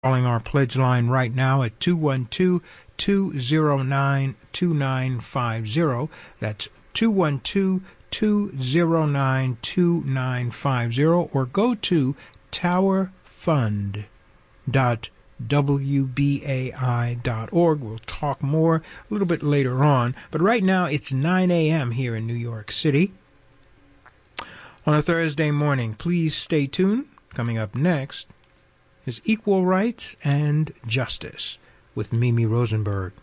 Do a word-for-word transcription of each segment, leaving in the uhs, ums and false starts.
Calling our pledge line right now at two one two, two zero nine, two nine five zero. That's two one two, two zero nine, two nine five zero, or go to tower fund dot w b a i dot org. We'll talk more a little bit later on, but right now it's nine a.m. here in New York City on a Thursday morning. Please stay tuned. Coming up next is Equal Rights and Justice with Mimi Rosenberg.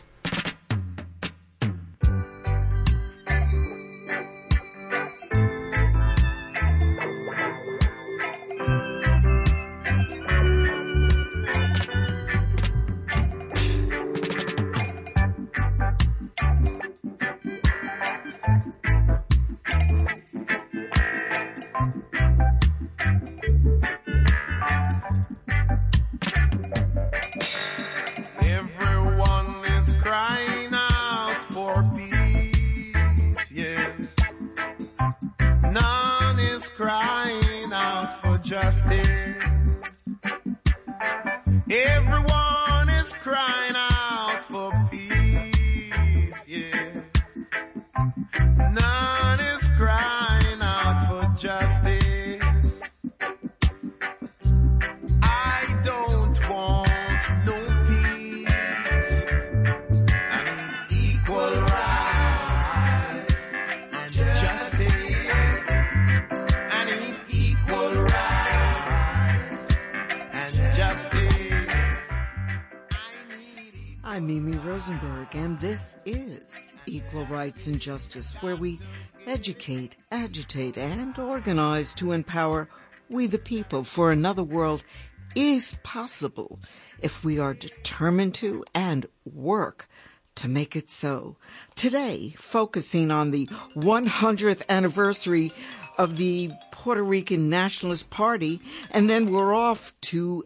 I'm Mimi Rosenberg, and this is Equal Rights and Justice, where we educate, agitate, and organize to empower we the people for another world is possible if we are determined to and work to make it so. Today, focusing on the one hundredth anniversary of the Puerto Rican Nationalist Party, and then we're off to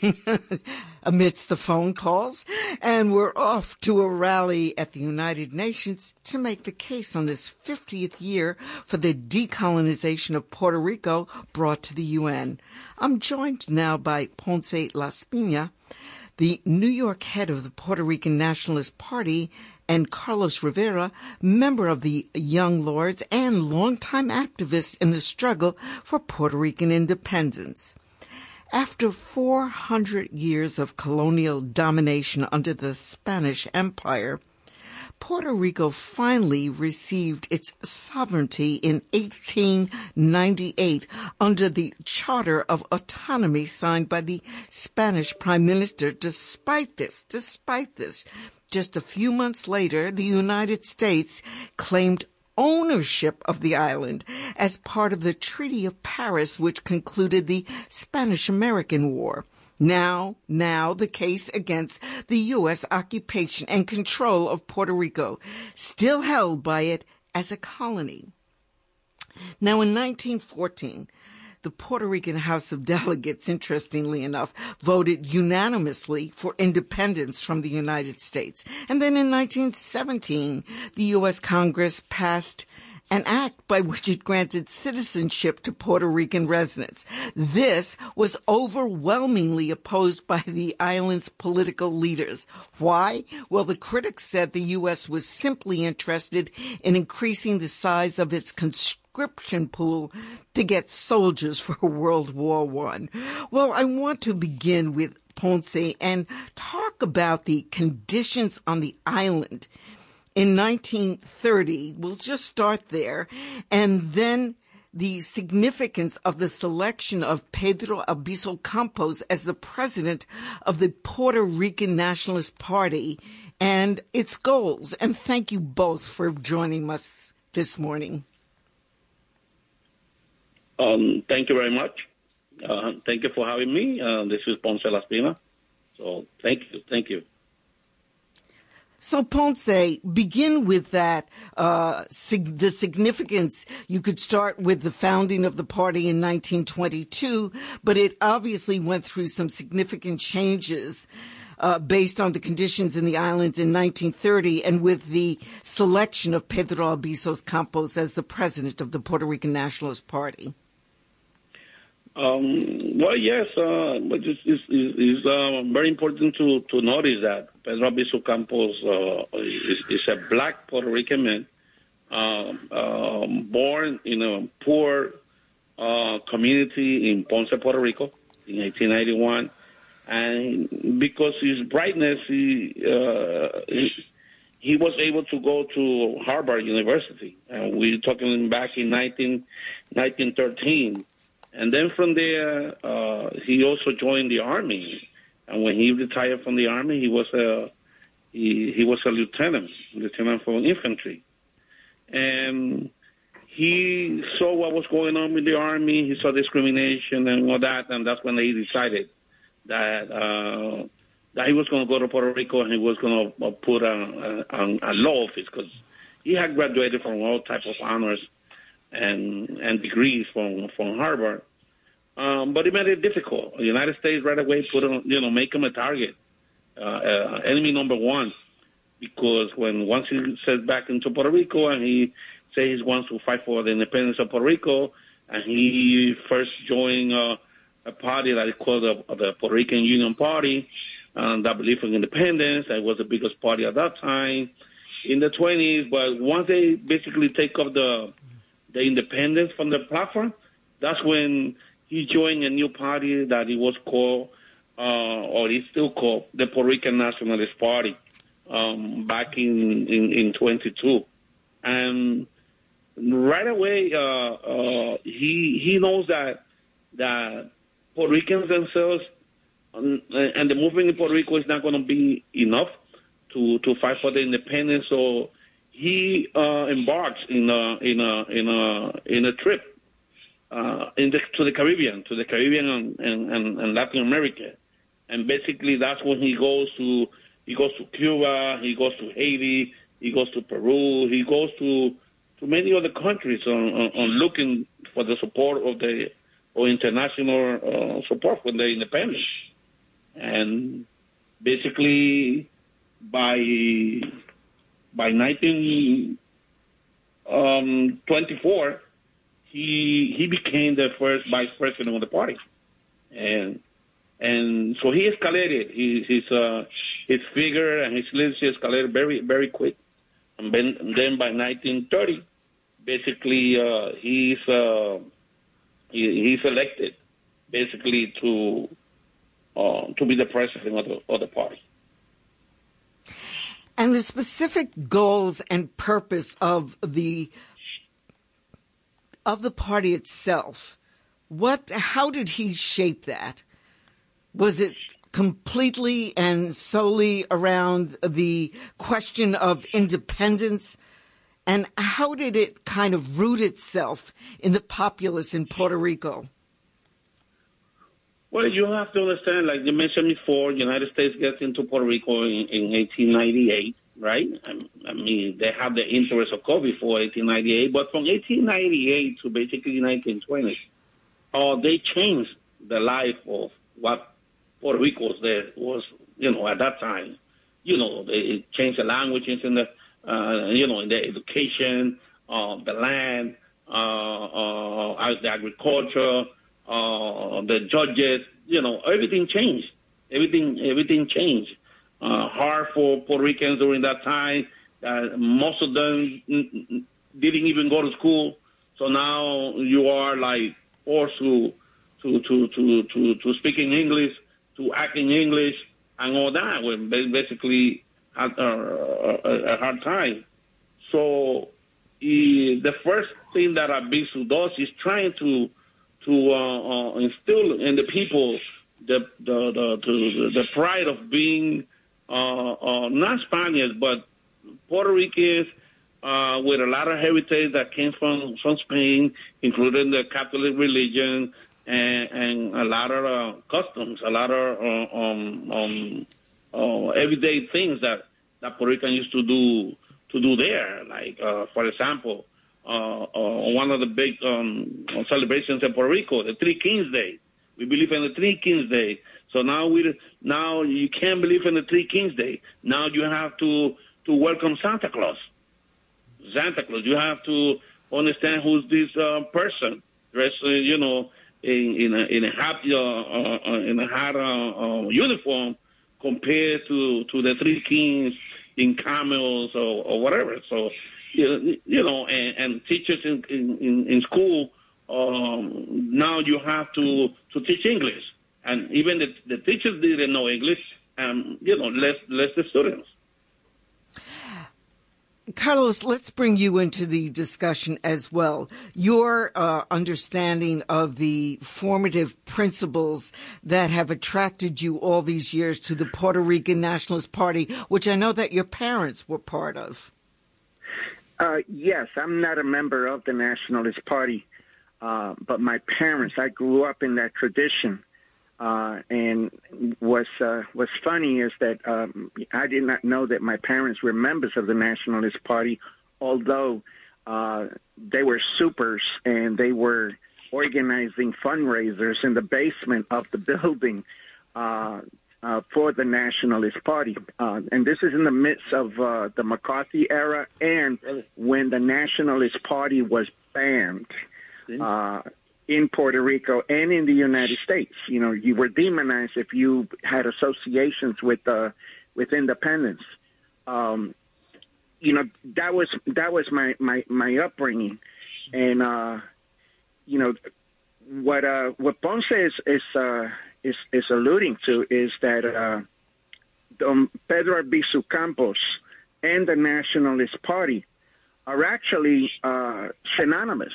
amidst the phone calls, and we're off to a rally at the United Nations to make the case on this fiftieth year for the decolonization of Puerto Rico brought to the U N. I'm joined now by Ponce Laspina, the New York head of the Puerto Rican Nationalist Party, and Carlos Rivera, member of the Young Lords and longtime activist in the struggle for Puerto Rican independence. After four hundred years of colonial domination under the Spanish Empire, Puerto Rico finally received its sovereignty in eighteen ninety-eight under the Charter of Autonomy signed by the Spanish Prime Minister. Despite this, despite this, just a few months later, the United States claimed ownership of the island as part of the Treaty of Paris, which concluded the Spanish-American War. Now, now the case against the U S occupation and control of Puerto Rico, still held by it as a colony. Now, in nineteen fourteen, the Puerto Rican House of Delegates, interestingly enough, voted unanimously for independence from the United States. And then in nineteen seventeen, the U S Congress passed an act by which it granted citizenship to Puerto Rican residents. This was overwhelmingly opposed by the island's political leaders. Why? Well, the critics said the U S was simply interested in increasing the size of its conscription pool to get soldiers for World War One. Well, I want to begin with Ponce and talk about the conditions on the island in nineteen thirty. We'll just start there, and then the significance of the selection of Pedro Albizu Campos as the president of the Puerto Rican Nationalist Party and its goals. And thank you both for joining us this morning. Um, thank you very much. Uh, thank you for having me. Uh, this is Ponce Laspina. So thank you. Thank you. So, Ponce, begin with that, uh, sig- the significance. You could start with the founding of the party in nineteen twenty-two, but it obviously went through some significant changes uh, based on the conditions in the islands in nineteen thirty and with the selection of Pedro Albizu Campos as the president of the Puerto Rican Nationalist Party. Um, well, yes, uh, but it's, it's, it's uh, very important to, to notice that Pedro Albizu Campos uh, is, is a black Puerto Rican man, uh, uh, born in a poor uh, community in Ponce, Puerto Rico, in eighteen ninety-one. And because his brightness, he, uh, he, he was able to go to Harvard University. And we're talking back in nineteen, nineteen thirteen. And then from there, uh, he also joined the Army. And when he retired from the Army, he was a he, he was a lieutenant, lieutenant for infantry. And he saw what was going on with the Army. He saw discrimination and all that, and that's when he decided that uh, that he was going to go to Puerto Rico and he was going to put a, a, a law office, because he had graduated from all types of honors and and degrees from from Harvard, um, but it made it difficult. The United States right away put him, you know, make him a target, uh, uh, enemy number one, because when once he sets back into Puerto Rico and he says he wants to fight for the independence of Puerto Rico, and he first joined uh, a party that is called the, the Puerto Rican Union Party, um, that believed in independence. That was the biggest party at that time in the twenties. But once they basically take up the the independence from the platform, that's when he joined a new party that it was called, uh, or it's still called, the Puerto Rican Nationalist Party, um, back in, in, in twenty-two. And right away, uh, uh, he he knows that that Puerto Ricans themselves um, and the movement in Puerto Rico is not going to be enough to, to fight for the independence. So he uh, embarks in a in a in a in a trip uh, in the, to the Caribbean, to the Caribbean and, and, and Latin America, and basically that's when he goes to he goes to Cuba, he goes to Haiti, he goes to Peru, he goes to to many other countries on, on, on looking for the support of the or international uh, support for the independence, and basically by by nineteen twenty-four, he he became the first vice president of the party, and and so he escalated his his uh, his figure and his leadership escalated very very quick, and then, and then by nineteen thirty, basically uh, he's uh, he, he's elected basically to uh, to be the president of the, of the party. And the specific goals and purpose of the of the party itself, what? How did he shape that? Was it completely and solely around the question of independence? And how did it kind of root itself in the populace in Puerto Rico? Well, you have to understand, like you mentioned before, the United States gets into Puerto Rico in, in eighteen ninety-eight, right? I mean, they have the interest of COVID before eighteen ninety-eight, but from eighteen ninety-eight to basically nineteen twenty, uh, they changed the life of what Puerto Rico was there was, you know, at that time. You know, they changed the languages in the, uh, you know, in the education, uh, the land, uh, uh, the agriculture, uh, the judges, you know, everything changed. Everything, everything changed. Uh, hard for Puerto Ricans during that time. Uh, most of them didn't even go to school. So now you are like forced to, to, to, to, to, to speak in English, to act in English, and all that. When basically had a, a, a hard time. So he, the first thing that Albizu does is trying to to uh, uh, instill in the people the the the, the, the pride of being uh, uh, not Spaniards but Puerto Ricans uh, with a lot of heritage that came from from Spain, including the Catholic religion and, and a lot of uh, customs, a lot of uh, um, um, uh, everyday things that that Puerto Rican used to do to do there. Like uh, for example. Uh, uh, one of the big um, celebrations in Puerto Rico, the Three Kings Day. We believe in the Three Kings Day. So now we now you can't believe in the Three Kings Day. Now you have to, to welcome Santa Claus. Santa Claus. You have to understand who's this uh, person dressed, uh, you know, in in a, in a hot uh, uh, in a hot uh, uh, uniform compared to, to the Three Kings in camels or, or whatever. So you, you know, and, and teachers in in, in school um, now you have to to teach English, and even the, the teachers didn't know English, and you know, less less the students. Carlos, let's bring you into the discussion as well. Your uh, understanding of the formative principles that have attracted you all these years to the Puerto Rican Nationalist Party, which I know that your parents were part of. Uh, yes, I'm not a member of the Nationalist Party, uh, but my parents, I grew up in that tradition. Uh, and what's, uh, what's funny is that um, I did not know that my parents were members of the Nationalist Party, although uh, they were supers and they were organizing fundraisers in the basement of the building uh, uh, for the Nationalist Party. Uh, and this is in the midst of uh, the McCarthy era and when the Nationalist Party was banned. Uh, in Puerto Rico and in the United States. You know, you were demonized if you had associations with uh, with independence. Um, you know, that was that was my, my, my upbringing. And, uh, you know, what uh, what Ponce is is, uh, is is alluding to is that uh, Don Pedro Albizu Campos and the Nationalist Party are actually uh, synonymous.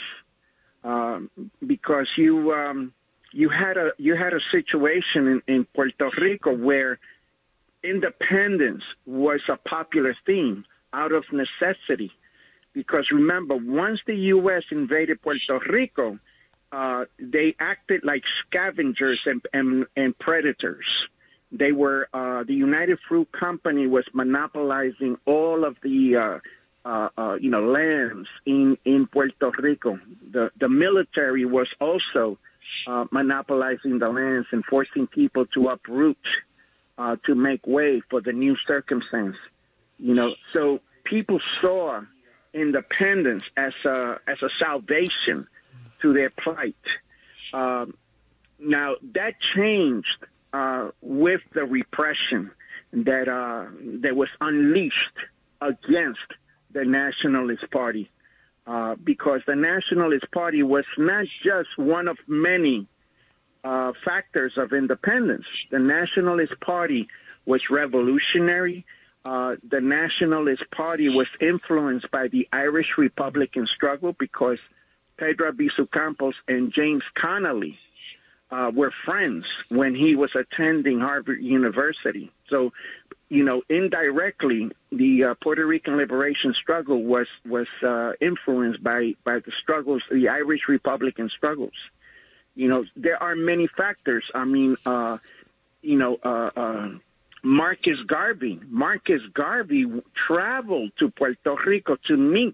Um, because you um, you had a you had a situation in, in Puerto Rico where independence was a popular theme out of necessity. Because remember, once the U S invaded Puerto Rico, uh, they acted like scavengers and, and, and predators. They were uh, the United Fruit Company was monopolizing all of the uh, Uh, uh, you know, lands in, in Puerto Rico. The the military was also uh, monopolizing the lands and forcing people to uproot uh, to make way for the new circumstance. You know, so people saw independence as a as a salvation to their plight. Um, now that changed uh, with the repression that uh, that was unleashed against the Nationalist Party, uh, because the Nationalist Party was not just one of many uh, factors of independence. The Nationalist Party was revolutionary. Uh, the Nationalist Party was influenced by the Irish Republican struggle because Pedro Albizu Campos and James Connolly uh, were friends when he was attending Harvard University. So, you know, indirectly, the uh, Puerto Rican liberation struggle was was uh, influenced by, by the struggles, the Irish Republican struggles. You know, there are many factors. I mean, uh, you know, uh, uh, Marcus Garvey. Marcus Garvey traveled to Puerto Rico to meet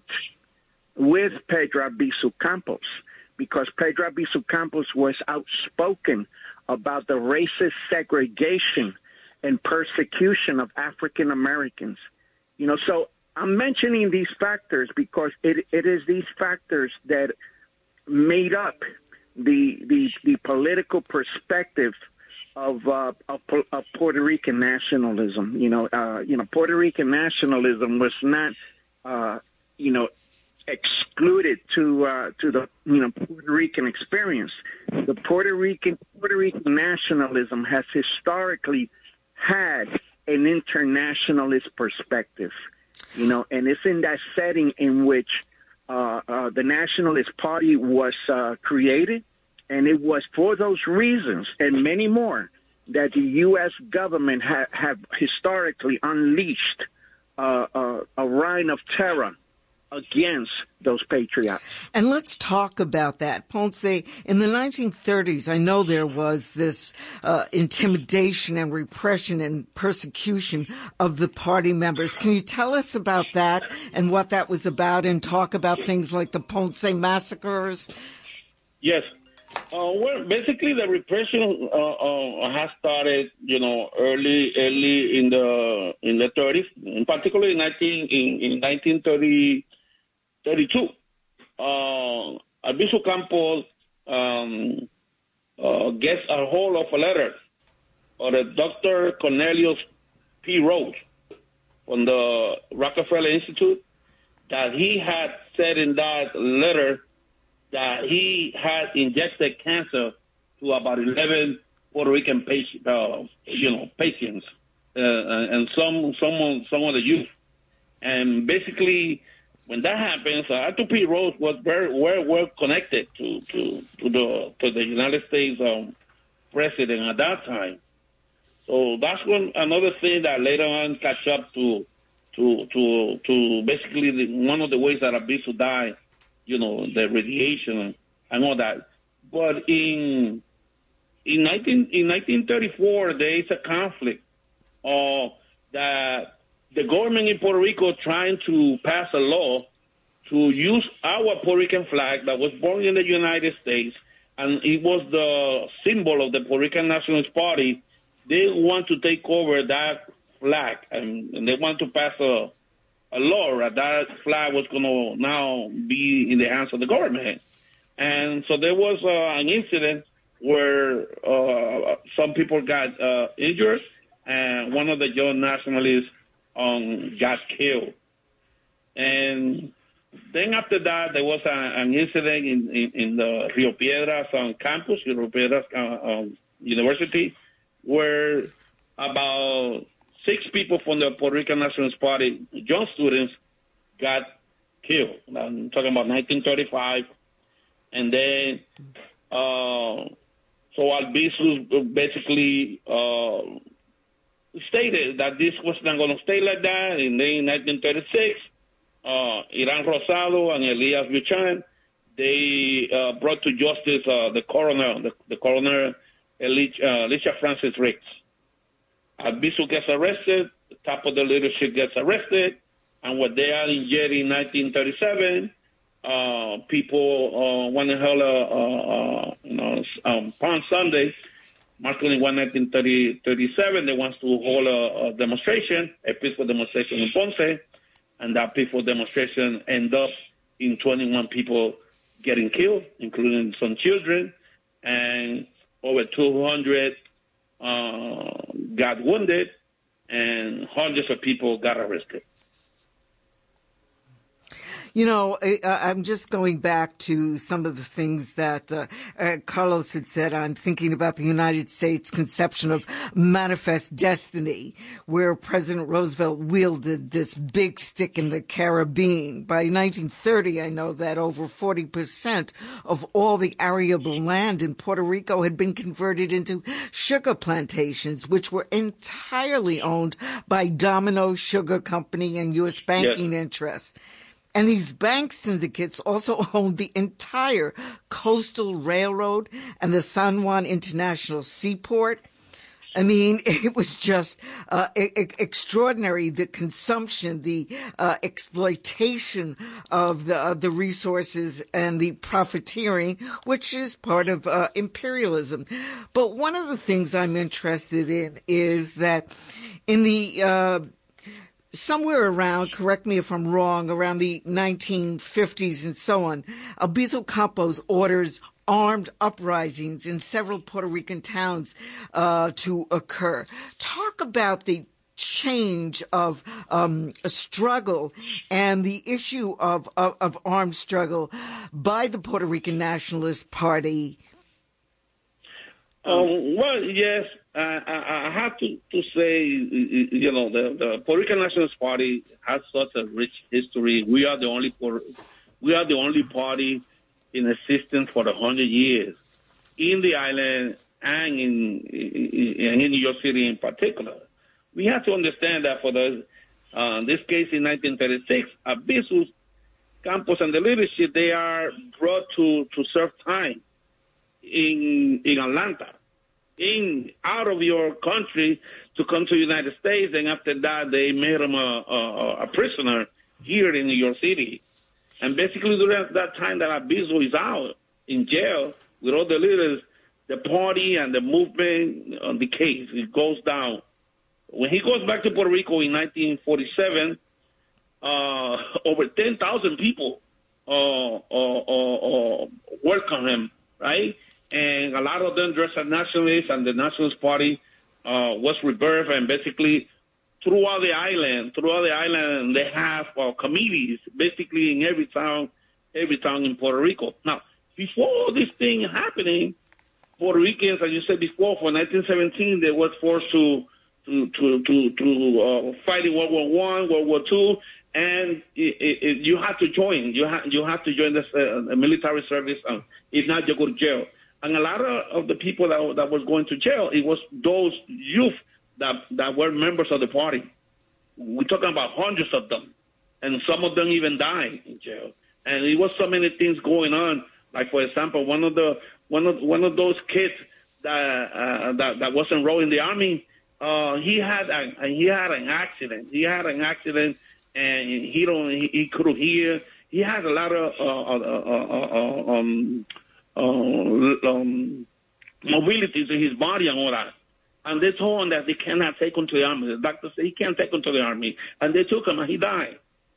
with Pedro Albizu Campos because Pedro Albizu Campos was outspoken about the racist segregation and persecution of African Americans. You know, so I'm mentioning these factors because it, it is these factors that made up the the, the political perspective of, uh, of of Puerto Rican nationalism. You know, uh, you know, Puerto Rican nationalism was not, uh, you know, excluded to uh, to the you know Puerto Rican experience. The Puerto Rican Puerto Rican nationalism has historically had an internationalist perspective, you know, and it's in that setting in which uh, uh, the Nationalist Party was uh, created, and it was for those reasons and many more that the U S government ha- have historically unleashed uh, uh, a reign of terror against those patriots. And let's talk about that. Ponce, in the nineteen thirties, I know there was this uh, intimidation and repression and persecution of the party members. Can you tell us about that and what that was about and talk about things like the Ponce massacres? Yes. Uh, well, basically, the repression uh, uh, has started, you know, early, early in the in the thirties, in particular in nineteen in, in nineteen thirty. thirty-two. Uh, Albizu Campos um, uh, gets a hold of a letter of a Doctor Cornelius P. Rose from the Rockefeller Institute, that he had said in that letter that he had injected cancer to about eleven Puerto Rican patient, uh, you know, patients, uh, and some some some of the youth. And basically, when that happens, uh, Arthur P. Rose was very very well connected to to to the to the United States um, president at that time. So that's one another thing that later on catch up to to to to basically the, one of the ways that Albizu died, you know, the radiation and all that. But in in nineteen in nineteen thirty-four, there is a conflict uh, that the government in Puerto Rico trying to pass a law to use our Puerto Rican flag that was born in the United States, and it was the symbol of the Puerto Rican Nationalist Party. They want to take over that flag, and, and they want to pass a, a law that that flag was going to now be in the hands of the government. And so there was uh, an incident where uh, some people got uh, injured, and one of the young nationalists um, got killed. And then after that, there was a, an incident in, in, in the Rio Piedras um, campus, Rio Piedras uh, um, University, where about six people from the Puerto Rican Nationalist Party, young students, got killed. I'm talking about nineteen thirty-five. And then, uh, so Albizu basically uh, stated that this was not going to stay like that. And then in nineteen thirty-six, uh, Iran Rosado and Elias Buchan, they uh, brought to justice uh, the coroner, the, the coroner, Alicia Francis Riggs. Albizu gets arrested, the top of the leadership gets arrested, and when they are in jail in nineteen thirty-seven, uh, people uh, want to hold a, uh, uh, you know, um, Palm Sunday, March twenty-first, nineteen thirty-seven, they want to hold a, a demonstration, a peaceful demonstration in Ponce, and that peaceful demonstration ended up in twenty-one people getting killed, including some children, and over two hundred uh, got wounded, and hundreds of people got arrested. You know, I, I'm just going back to some of the things that uh, uh, Carlos had said. I'm thinking about the United States conception of manifest destiny, where President Roosevelt wielded this big stick in the Caribbean. By nineteen thirty, I know that over forty percent of all the arable land in Puerto Rico had been converted into sugar plantations, which were entirely owned by Domino Sugar Company and U S banking yes. interests. And these bank syndicates also owned the entire coastal railroad and the San Juan International Seaport. I mean, it was just uh, e- extraordinary, the consumption, the uh, exploitation of the, uh, the resources and the profiteering, which is part of uh, imperialism. But one of the things I'm interested in is that in the uh somewhere around, correct me if I'm wrong, around the nineteen fifties and so on, Albizu Campos orders armed uprisings in several Puerto Rican towns uh, to occur. Talk about the change of um, a struggle and the issue of, of, of armed struggle by the Puerto Rican Nationalist Party. Um, well, yes. Uh, I, I have to, to say, you know, the, the Puerto Rican Nationalist Party has such a rich history. We are the only we are the only party in existence for a hundred years in the island and in, in in New York City in particular. We have to understand that for the uh, this case in nineteen thirty-six, Albizu Campos and the leadership, they are brought to, to serve time in in Atlanta. In out of your country to come to the United States, and after that they made him a, a, a prisoner here in New York City. And basically during that time that Albizu is out in jail with all the leaders, the party and the movement on the case, it goes down. When he goes back to Puerto Rico in nineteen forty-seven, uh, over ten thousand people uh, uh, uh, uh, welcome him, right? and a lot of them dressed as nationalists, and the Nationalist Party uh, was rebirthed, and basically throughout the island, throughout the island, they have uh, committees, basically in every town, every town in Puerto Rico. Now, before all this thing happening, Puerto Ricans, as you said before, for nineteen seventeen, they were forced to to to to, to uh, fight in World War One, World War Two, and it, it, you have to join. You have you have to join this uh, military service. Um, if not, you go to jail. And a lot of, of the people that that was going to jail, it was those youth that that were members of the party. We're talking about hundreds of them, and some of them even died in jail. And it was so many things going on. Like, for example, one of the one of one of those kids that uh, that, that was enrolled in the army, uh, he had a, he had an accident. He had an accident, and he don't he, he couldn't hear. He had a lot of uh, uh, uh, um, uh, um, mobility to his body and all that. And they told him that they cannot take him to the army. The doctor said he can't take him to the army, and they took him, and he died.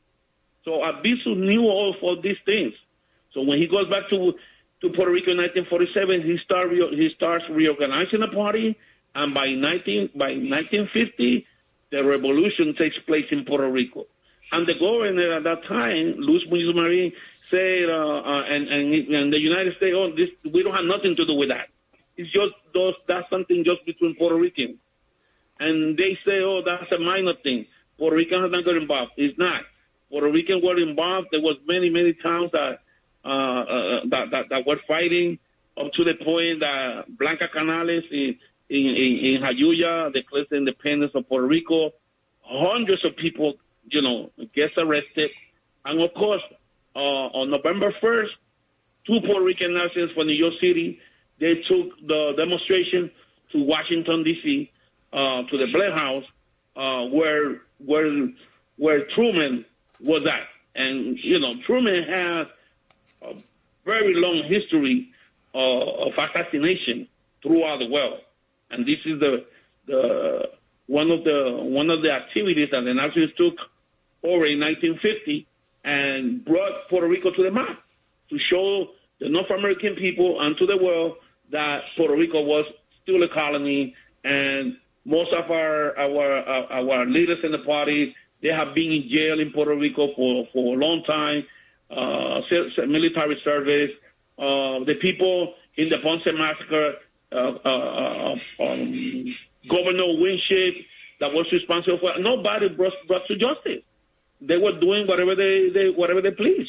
So Albizu knew all of these things. So when he goes back to to Puerto Rico in nineteen forty-seven, he start he starts reorganizing the party, and by nineteen by nineteen fifty, the revolution takes place in Puerto Rico. And the governor at that time, Luis Muñoz Marin, said, uh, uh, and, and and the United States, oh, this we don't have nothing to do with that. It's just those that's something just between Puerto Ricans. And they say, oh, that's a minor thing. Puerto Ricans have not got involved. It's not. Puerto Ricans were involved. There was many, many towns that uh, uh, that, that that were fighting, up to the point that Blanca Canales in in, in, in Jayuya declared the independence of Puerto Rico. Hundreds of people, you know, gets arrested. And of course, uh, on November first, two Puerto Rican nationalists from New York City, they took the demonstration to Washington, D C, uh, to the Blair House, uh, where where where Truman was at. And, you know, Truman has a very long history uh, of assassination throughout the world. And this is the the one of the one of the activities that the Nazis took over in nineteen fifty and brought Puerto Rico to the map to show the North American people and to the world that Puerto Rico was still a colony, and most of our our our leaders in the party, they have been in jail in Puerto Rico for, for a long time, uh, military service. Uh, the people in the Ponce Massacre, uh, uh, um, Governor Winship, that was responsible for, nobody brought, brought to justice. They were doing whatever they, they whatever they pleased.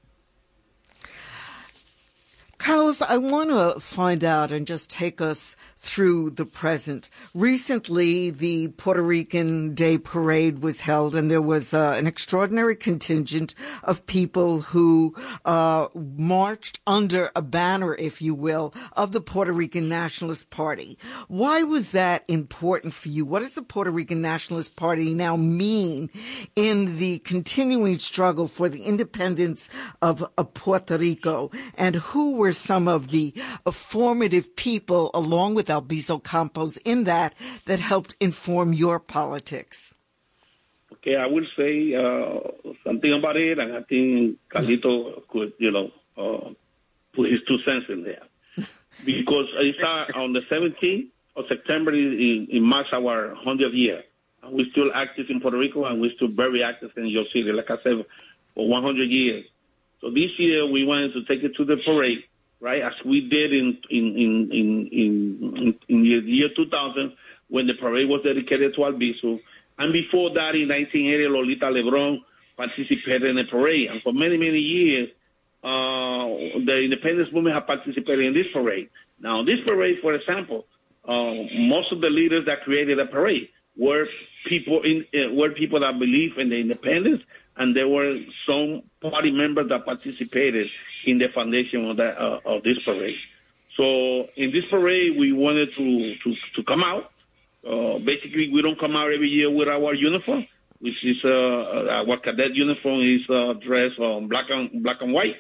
Carlos, I want to find out and just take us through the present. Recently, the Puerto Rican Day Parade was held, and there was uh, an extraordinary contingent of people who uh, marched under a banner, if you will, of the Puerto Rican Nationalist Party. Why was that important for you? What does the Puerto Rican Nationalist Party now mean in the continuing struggle for the independence of, of Puerto Rico? And who were some of the uh, formative people, along with Albizu Campos, in that, that helped inform your politics? Okay, I will say uh, something about it, and I think Carlito could, you know, uh, put his two cents in there. Because it's uh, on the seventeenth of September, in, in marks our hundredth year. And we're still active in Puerto Rico, and we're still very active in your city, like I said, for one hundred years. So this year, we wanted to take it to the parade, right, as we did in in in in in, in the year two thousand, when the parade was dedicated to Albizu, and before that, in nineteen eighty, Lolita Lebron participated in the parade, and for many many years, uh, the independence movement have participated in this parade. Now, this parade, for example, uh, most of the leaders that created the parade were people in uh, were people that believe in the independence, and there were some party members that participated in the foundation of that uh, of this parade. So in this parade, we wanted to to, to come out. Uh, basically, we don't come out every year with our uniform, which is uh, our cadet uniform is uh, dressed on black and black and white.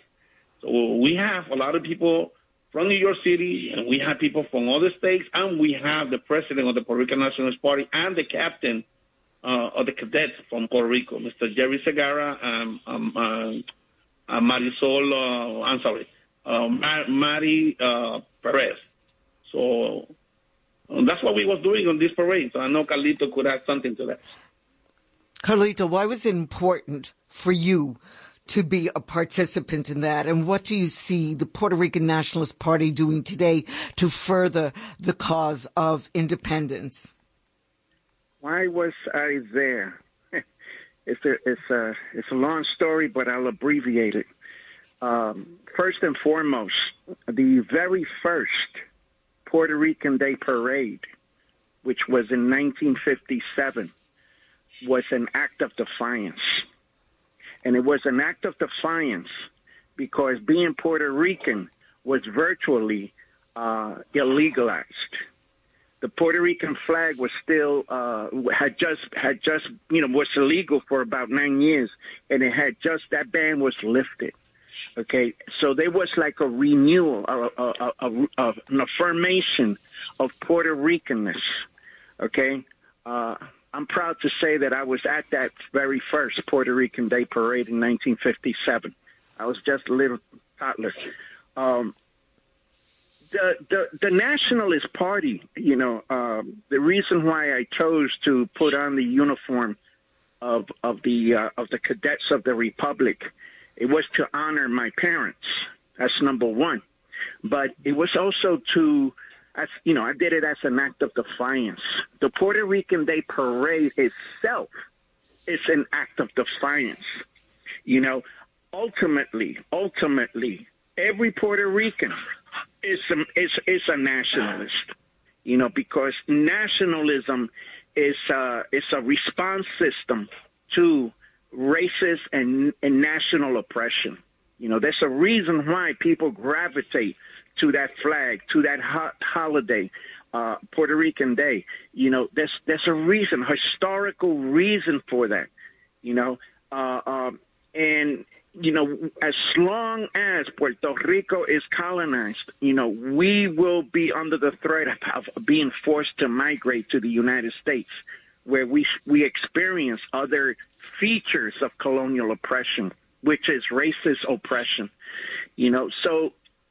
So we have a lot of people from New York City, and we have people from other states, and we have the president of the Puerto Rican Nationalist Party and the captain uh, of the cadets from Puerto Rico, Mister Jerry Segarra, and um, uh, uh, Marisol, uh, I'm sorry, uh, Mar- Mari uh, Perez. So uh, that's what we was doing on this parade. So I know Carlito could add something to that. Carlito, why was it important for you to be a participant in that? And what do you see the Puerto Rican Nationalist Party doing today to further the cause of independence? Why was I there? It's a, it's a, it's a long story, but I'll abbreviate it. Um, first and foremost, the very first Puerto Rican Day Parade, which was in nineteen fifty-seven, was an act of defiance. And it was an act of defiance because being Puerto Rican was virtually uh, illegalized. The Puerto Rican flag was still uh, had just had just you know was illegal for about nine years, and it had just that ban was lifted. Okay, so there was like a renewal, a, a, a, a, an affirmation of Puerto Ricanness. Okay, uh, I'm proud to say that I was at that very first Puerto Rican Day Parade in nineteen fifty-seven. I was just a little toddler. Um, The, the the Nationalist Party, you know, um, the reason why I chose to put on the uniform of of the uh, of the cadets of the Republic, it was to honor my parents. That's number one, but it was also to, as you know, I did it as an act of defiance. The Puerto Rican Day Parade itself is an act of defiance. You know, ultimately, ultimately, every Puerto Rican is a, is, is a nationalist, you know, because nationalism is a, is a response system to racist and, and national oppression. You know, there's a reason why people gravitate to that flag, to that ho- holiday, uh, Puerto Rican Day. You know, there's there's a reason, historical reason for that, you know, uh, um, and you know, as long as Puerto Rico is colonized, you know, we will be under the threat of, of being forced to migrate to the United States, where we we experience other features of colonial oppression, which is racist oppression. You know, so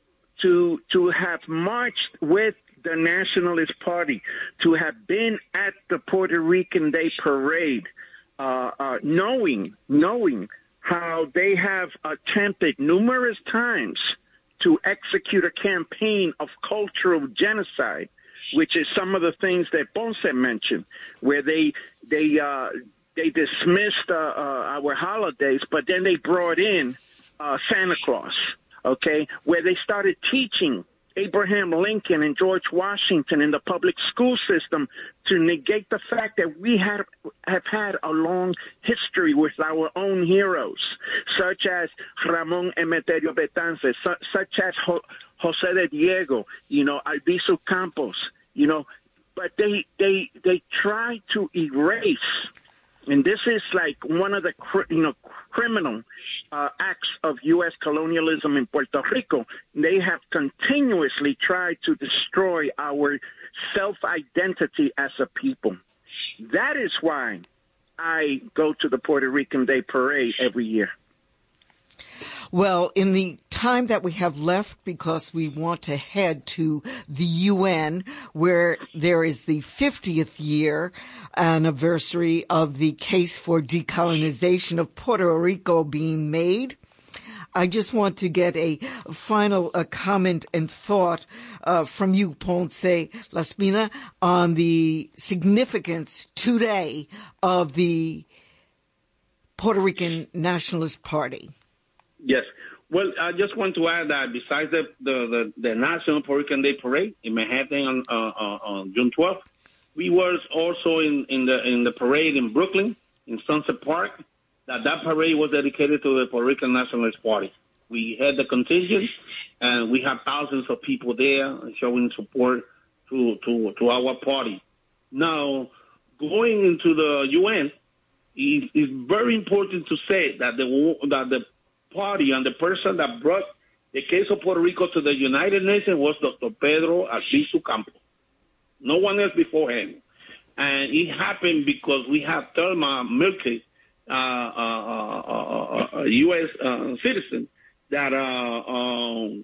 to to have marched with the Nationalist Party, to have been at the Puerto Rican Day Parade, uh, uh, knowing knowing. how they have attempted numerous times to execute a campaign of cultural genocide, which is some of the things that Ponce mentioned, where they they uh, they dismissed uh, uh, our holidays, but then they brought in uh, Santa Claus, okay, where they started teaching Abraham Lincoln and George Washington in the public school system to negate the fact that we have, have had a long history with our own heroes, such as Ramon Emeterio Betances, su- such as Ho- Jose de Diego, you know, Albizu Campos, you know, but they, they, they try to erase. And this is like one of the, you know, criminal uh, acts of U S colonialism in Puerto Rico. They have continuously tried to destroy our self-identity as a people. That is why I go to the Puerto Rican Day Parade every year. Well, in the time that we have left, because we want to head to the U N, where there is the fiftieth year anniversary of the case for decolonization of Puerto Rico being made, I just want to get a final uh, comment and thought uh, from you, Ponce Laspina, on the significance today of the Puerto Rican Nationalist Party. Yes. Well, I just want to add that besides the, the, the, the National Puerto Rican Day Parade in Manhattan on, uh, uh, on June twelfth, we were also in, in the in the parade in Brooklyn, in Sunset Park, that that parade was dedicated to the Puerto Rican Nationalist Party. We had the contingent, and we have thousands of people there showing support to, to, to our party. Now, going into the U N, it is very important to say that the that the party and the person that brought the case of Puerto Rico to the United Nations was Doctor Pedro Albizu Campos. No one else before him. And it happened because we have Thelma Milke, uh, uh, uh, uh, a U S uh, citizen, that uh, um,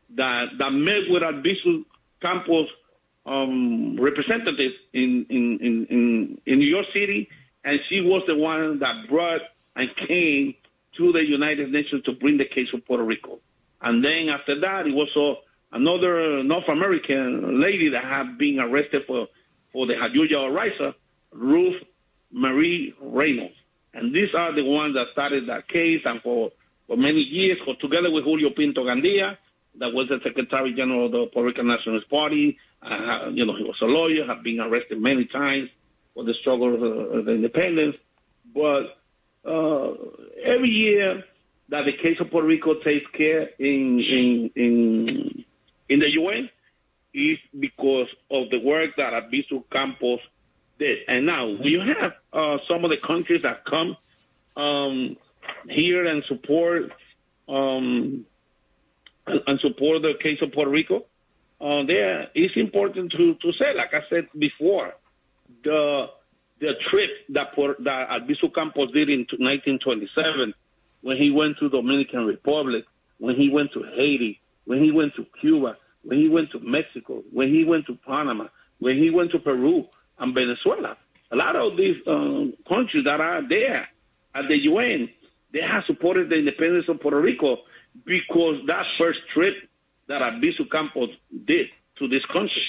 that that met with Albizu Campos um, representatives in, in, in, in, in New York City, and she was the one that brought and came to the United Nations to bring the case of Puerto Rico. And then after that, it was uh, another North American lady that had been arrested for, for the Jayuya Rising, Ruth Marie Reynolds. And these are the ones that started that case, and for, for many years, together with Julio Pinto Gandia, that was the Secretary General of the Puerto Rican Nationalist Party. Uh, you know, he was a lawyer, had been arrested many times for the struggle of the, of the independence. But uh, every year that the case of Puerto Rico takes care in in in, in the U N is because of the work that Albizu Campos did. And now you have uh, some of the countries that come um, here and support um, and support the case of Puerto Rico. Uh, there, it's important to, to say, like I said before, the the trip that that Albizu Campos did in nineteen twenty-seven, when he went to Dominican Republic, when he went to Haiti, when he went to Cuba, when he went to Mexico, when he went to Panama, when he went to Peru and Venezuela. A lot of these um, countries that are there at the U N, they have supported the independence of Puerto Rico because that first trip that Albizu Campos did to this country.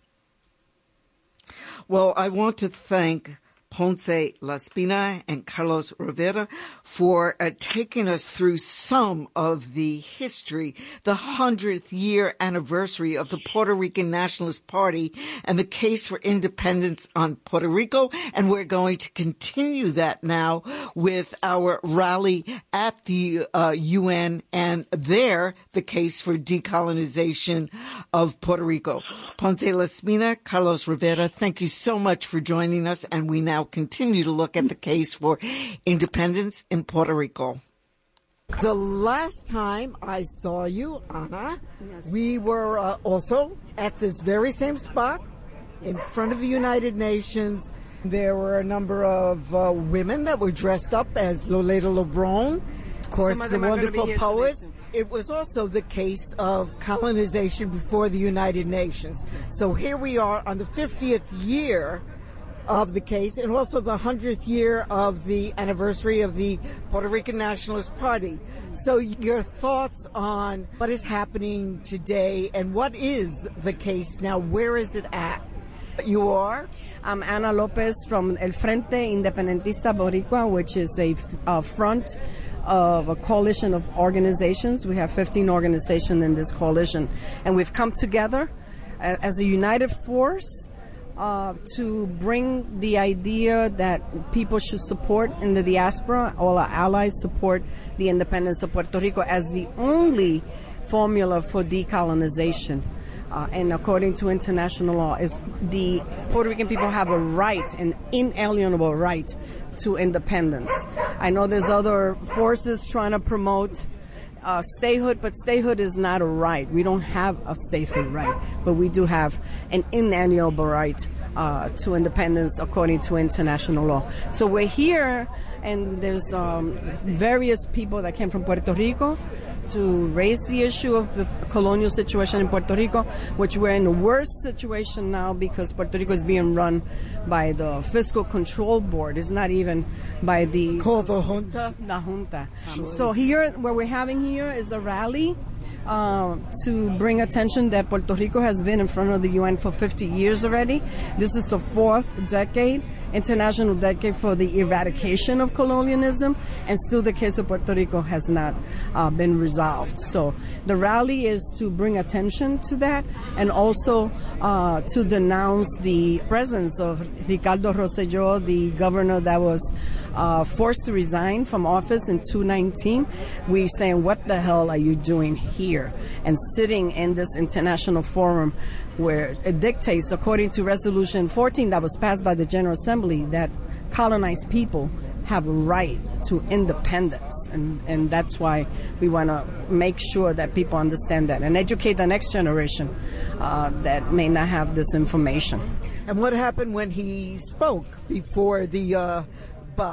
Well, I want to thank Ponce Laspina and Carlos Rivera for uh, taking us through some of the history, the hundredth year anniversary of the Puerto Rican Nationalist Party and the case for independence on Puerto Rico. And we're going to continue that now with our rally at the uh, U N and there the case for decolonization of Puerto Rico. Ponce Laspina, Carlos Rivera, thank you so much for joining us, and we now continue to look at the case for independence in Puerto Rico. The last time I saw you, Ana, yes. we were uh, also at this very same spot in front of the United Nations. There were a number of uh, women that were dressed up as Lolita Lebron, of course, the wonderful poets. It was also the case of colonization before the United Nations. So here we are on the fiftieth year of the case, and also the hundredth year of the anniversary of the Puerto Rican Nationalist Party. So your thoughts on what is happening today and what is the case now? Where is it at? You are? I'm Ana Lopez from El Frente Independentista Boricua, which is a, a front of a coalition of organizations. We have fifteen organizations in this coalition, and we've come together as a united force Uh, to bring the idea that people should support in the diaspora, all our allies support the independence of Puerto Rico as the only formula for decolonization. Uh, and according to international law, is the Puerto Rican people have a right, an inalienable right to independence. I know there's other forces trying to promote Uh, statehood, but statehood is not a right. We don't have a statehood right, but we do have an inalienable right uh, to independence according to international law. So we're here, and there's um, various people that came from Puerto Rico to raise the issue of the colonial situation in Puerto Rico, which we're in a worse situation now because Puerto Rico is being run by the Fiscal Control Board. It's not even by the... Called the Junta? The Junta. So here, what we're having here is a rally uh, to bring attention that Puerto Rico has been in front of the U N for fifty years already. This is the fourth decade, international decade for the eradication of colonialism, and still the case of Puerto Rico has not uh, been resolved. So the rally is to bring attention to that, and also uh, to denounce the presence of Ricardo Rosselló, the governor that was uh, forced to resign from office in two nineteen. We saying, what the hell are you doing here? And sitting in this international forum where it dictates, according to Resolution fourteen that was passed by the General Assembly, that colonized people have a right to independence. And, and that's why we want to make sure that people understand that and educate the next generation uh, that may not have this information. And what happened when he spoke before the uh, body?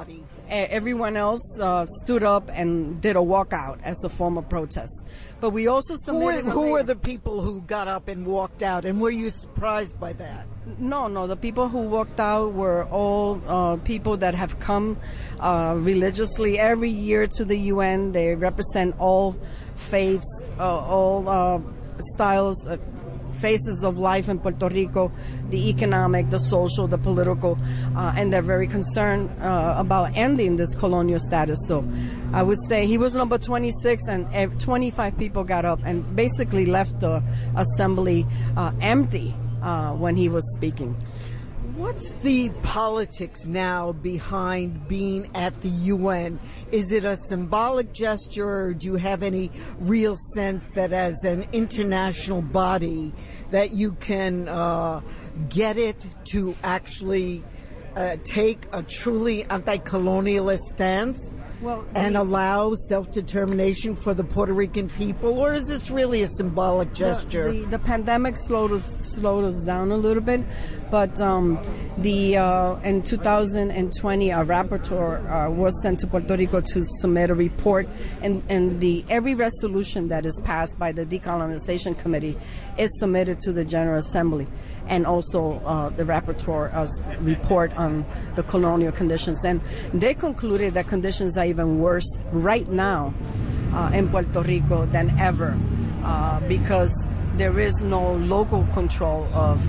everyone else uh, stood up and did a walkout as a form of protest. But we also submitted... Who, were, who were the people who got up and walked out, and were you surprised by that? No, no. The people who walked out were all uh, people that have come uh, religiously every year to the U N. They represent all faiths, uh, all uh, styles, uh, phases of life in Puerto Rico, the economic, the social, the political, uh, and they're very concerned uh, about ending this colonial status. So I would say he was number twenty-six, and twenty-five people got up and basically left the assembly uh, empty uh, when he was speaking. What's the politics now behind being at the U N? Is it a symbolic gesture, or do you have any real sense that as an international body that you can uh, get it to actually uh, take a truly anti-colonialist stance? Well, and allow self-determination for the Puerto Rican people, or is this really a symbolic gesture? The, the, the pandemic slowed us slowed us down a little bit, but um, the uh, in two thousand twenty, a rapporteur uh, was sent to Puerto Rico to submit a report, and, and the every resolution that is passed by the Decolonization Committee is submitted to the General Assembly, and also uh, the rapporteur's report on the colonial conditions. And they concluded that conditions are even worse right now uh, in Puerto Rico than ever uh, because there is no local control of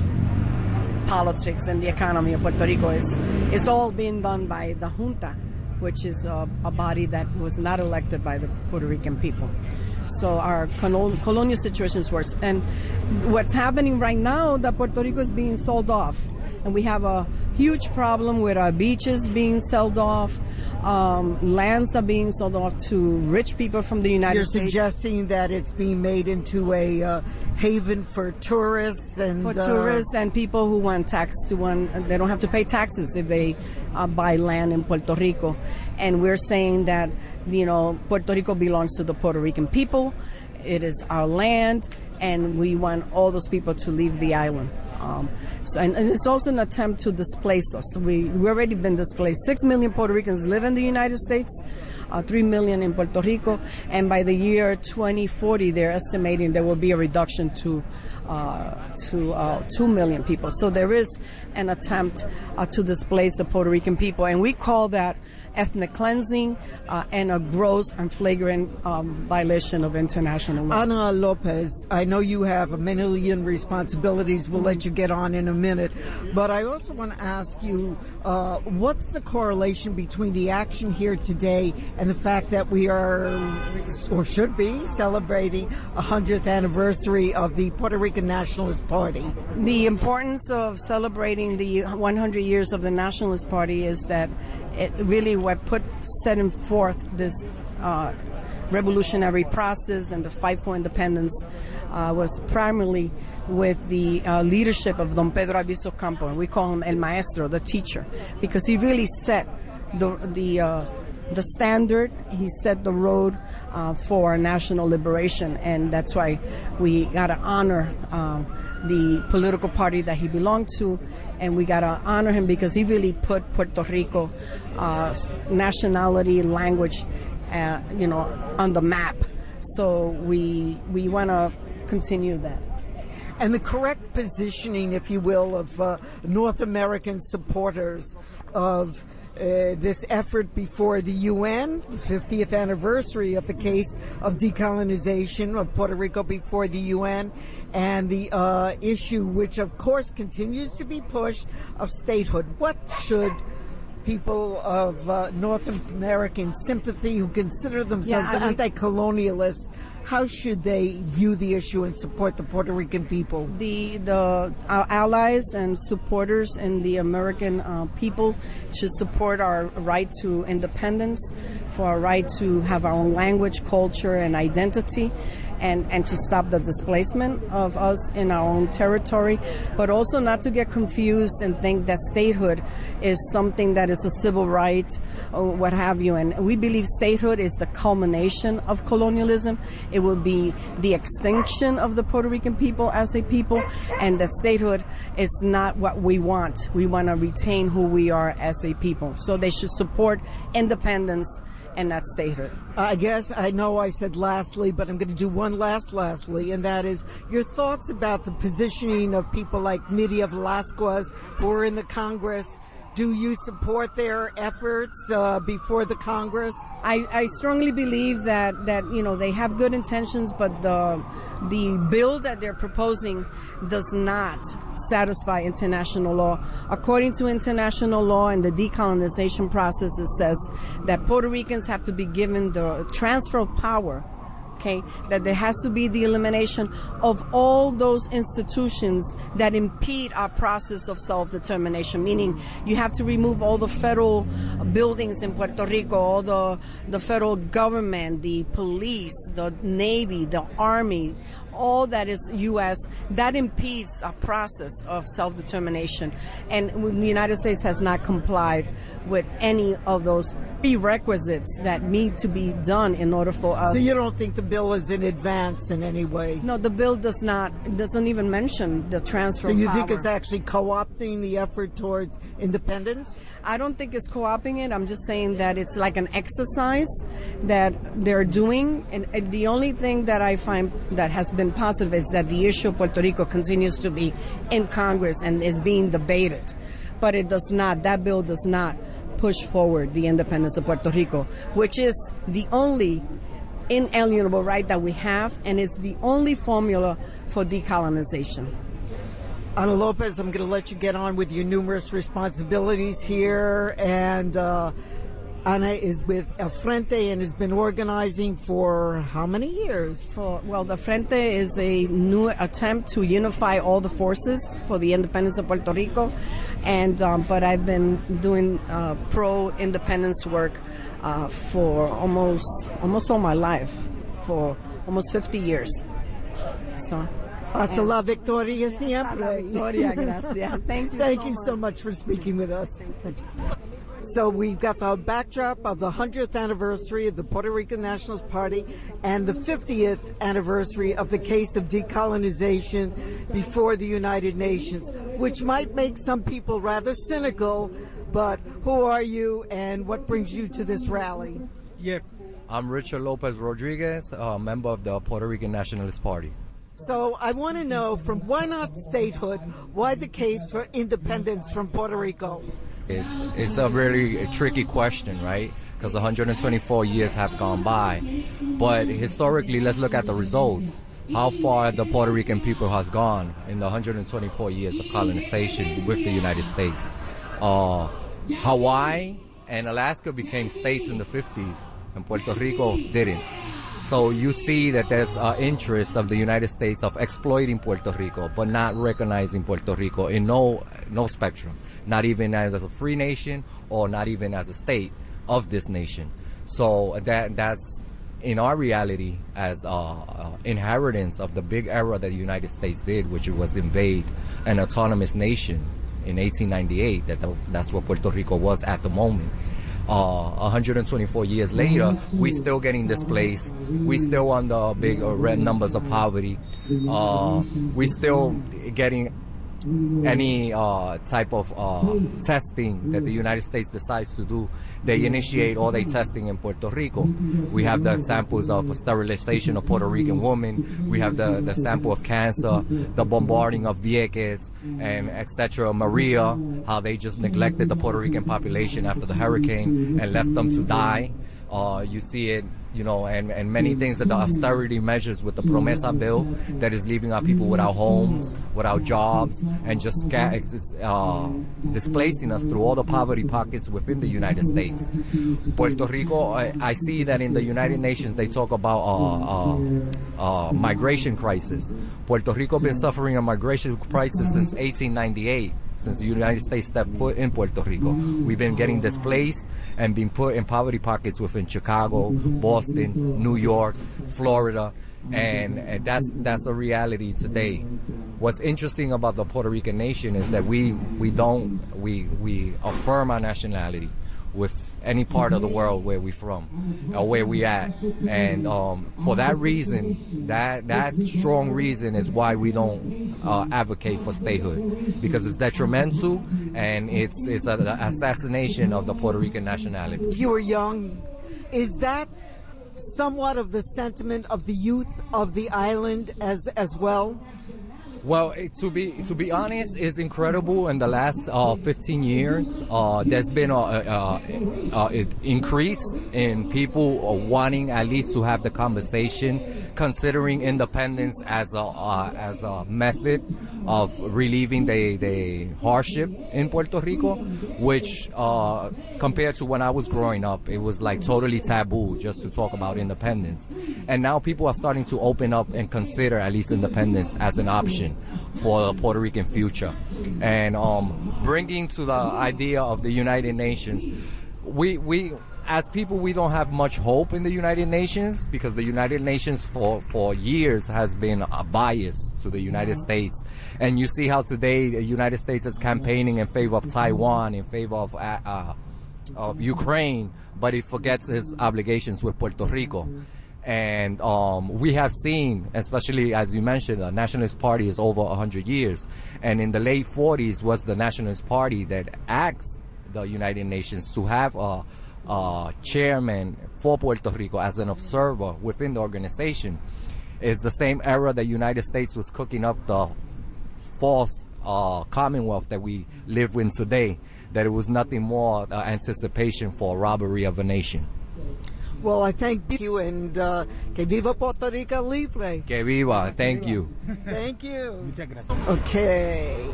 politics and the economy of Puerto Rico. It's, it's all being done by the junta, which is a, a body that was not elected by the Puerto Rican people. So our colonial situation is worse. And what's happening right now, that Puerto Rico is being sold off. And we have a huge problem with our beaches being sold off. Um, lands are being sold off to rich people from the United You're States. You're suggesting that it's being made into a uh, haven for tourists and for uh, tourists and people who want tax to one. They don't have to pay taxes if they uh, buy land in Puerto Rico. And we're saying that, you know, Puerto Rico belongs to the Puerto Rican people. It is our land, and we want all those people to leave the island. Um, so, and, and it's also an attempt to displace us. We we already been displaced. Six million Puerto Ricans live in the United States, uh, three million in Puerto Rico, and by the year twenty forty, they're estimating there will be a reduction to uh, to uh, two million people. So there is an attempt uh, to displace the Puerto Rican people, and we call that ethnic cleansing uh, and a gross and flagrant um, violation of international law. Ana Lopez, I know you have a million responsibilities. We'll mm-hmm. let you get on in a minute. But I also want to ask you, uh, what's the correlation between the action here today and the fact that we are, or should be, celebrating a hundredth anniversary of the Puerto Rican Nationalist Party? The importance of celebrating the one hundred years of the Nationalist Party is that it really what put setting forth this uh, revolutionary process and the fight for independence uh, was primarily with the uh, leadership of Don Pedro Albizu Campos, and we call him El Maestro, the teacher, because he really set the the uh, the standard. He set the road uh, for national liberation, and that's why we got to honor um, the political party that he belonged to, and we got to honor him because he really put Puerto Rico uh, nationality, language, uh, you know, on the map. So we we want to continue that. And the correct positioning, if you will, of uh, North American supporters of Uh, this effort before the U N, the fiftieth anniversary of the case of decolonization of Puerto Rico before the U N, and the uh, issue, which of course continues to be pushed, of statehood. What should people of uh, North American sympathy who consider themselves yeah, anti-colonialists, how should they view the issue and support the Puerto Rican people? The the our allies and supporters and the American uh, people should support our right to independence, for our right to have our own language, culture, and identity. and, and to stop the displacement of us in our own territory, but also not to get confused and think that statehood is something that is a civil right or what have you. And we believe statehood is the culmination of colonialism. It will be the extinction of the Puerto Rican people as a people, and that statehood is not what we want. We want to retain who we are as a people. So they should support independence and not statehood. I guess I know I said lastly, but I'm going to do one last lastly, and that is your thoughts about the positioning of people like Nydia Velázquez who are in the Congress. Do you support their efforts uh, before the Congress? I, I strongly believe that, that, you know, they have good intentions, but the the bill that they're proposing does not satisfy international law. According to international law and the decolonization process, it says that Puerto Ricans have to be given the transfer of power. Okay, that there has to be the elimination of all those institutions that impede our process of self-determination, meaning you have to remove all the federal buildings in Puerto Rico, all the, the federal government, the police, the Navy, the Army, all that is U S, that impedes our process of self-determination. And the United States has not complied with any of those prerequisites that need to be done in order for us. So you don't think the bill is in advance in any way? No, the bill does not, doesn't even mention the transfer of power. So you power. think it's actually co-opting the effort towards independence? I don't think it's co-opting it. I'm just saying that it's like an exercise that they're doing. And the only thing that I find that has been positive is that the issue of Puerto Rico continues to be in Congress and is being debated. But it does not, that bill does not push forward the independence of Puerto Rico, which is the only inalienable right that we have, and it's the only formula for decolonization. Ana Lopez, I'm going to let you get on with your numerous responsibilities here, and uh, Ana is with El Frente and has been organizing for how many years? For, well, the Frente is a new attempt to unify all the forces for the independence of Puerto Rico, and um, but I've been doing uh, pro-independence work uh, for almost almost all my life, for almost fifty years. So. Hasta la victoria siempre. La victoria, gracias. Thank you Thank so you much. so much for speaking with us. So we've got the backdrop of the one hundredth anniversary of the Puerto Rican Nationalist Party and the fiftieth anniversary of the case of decolonization before the United Nations, which might make some people rather cynical, but who are you and what brings you to this rally? Yes. I'm Richard Lopez Rodriguez, a member of the Puerto Rican Nationalist Party. So I want to know, from why not statehood, why the case for independence from Puerto Rico? It's it's a really a tricky question, right? Because one hundred twenty-four years have gone by. But historically, let's look at the results. How far the Puerto Rican people has gone in the one hundred twenty-four years of colonization with the United States. Uh, Hawaii and Alaska became states in the fifties, and Puerto Rico didn't. So you see that there's uh, interest of the United States of exploiting Puerto Rico, but not recognizing Puerto Rico in no no spectrum, not even as a free nation or not even as a state of this nation. So that that's in our reality as uh, uh, inheritance of the big era that the United States did, which was invade an autonomous nation in eighteen ninety-eight. That that's what Puerto Rico was at the moment. Uh, one hundred twenty-four years later, we still getting displaced. We still on the big uh, red numbers of poverty. Uh, we still getting any uh, type of uh, testing that the United States decides to do. They initiate all their testing in Puerto Rico. We have the examples of sterilization of Puerto Rican women. We have the, the sample of cancer, the bombarding of Vieques, and et cetera. Maria, how they just neglected the Puerto Rican population after the hurricane and left them to die. Uh, you see it, you know, and, and many things that the austerity measures with the Promesa bill that is leaving our people without homes, without jobs, and just uh, displacing us through all the poverty pockets within the United States. Puerto Rico, I, I see that in the United Nations they talk about uh, uh, uh, migration crisis. Puerto Rico been suffering a migration crisis since eighteen ninety-eight. since the United States stepped foot in Puerto Rico. We've been getting displaced and being put in poverty pockets within Chicago, Boston, New York, Florida, and, and that's that's a reality today. What's interesting about the Puerto Rican nation is that we we don't we we affirm our nationality with any part of the world where we're from or where we at, and um, for that reason, that that strong reason is why we don't uh, advocate for statehood, because it's detrimental and it's it's an assassination of the Puerto Rican nationality. You were young. Is that somewhat of the sentiment of the youth of the island as as well? Well, it, to be to be honest, it's incredible. In the last uh, fifteen years, uh, there's been a, a, a, a increase in people wanting at least to have the conversation, considering independence as a uh, as a method of relieving the the hardship in Puerto Rico, which uh, compared to when I was growing up, it was like totally taboo just to talk about independence. And now people are starting to open up and consider at least independence as an option for the Puerto Rican future. And um, bringing to the idea of the United Nations, we we as people, we don't have much hope in the United Nations, because the United Nations for, for years has been a bias to the United States. And you see how today the United States is campaigning in favor of Taiwan, in favor of, uh, uh, of Ukraine, but it forgets its obligations with Puerto Rico. And um, we have seen, especially as you mentioned, the Nationalist Party is over one hundred years. And in the late forties was the Nationalist Party that asked the United Nations to have a, a chairman for Puerto Rico as an observer within the organization. It's the same era the United States was cooking up the false uh, Commonwealth that we live in today, that it was nothing more uh, anticipation for robbery of a nation. Well, I thank you, and uh, que viva Puerto Rico libre. Que viva. Thank you. Thank you. Okay.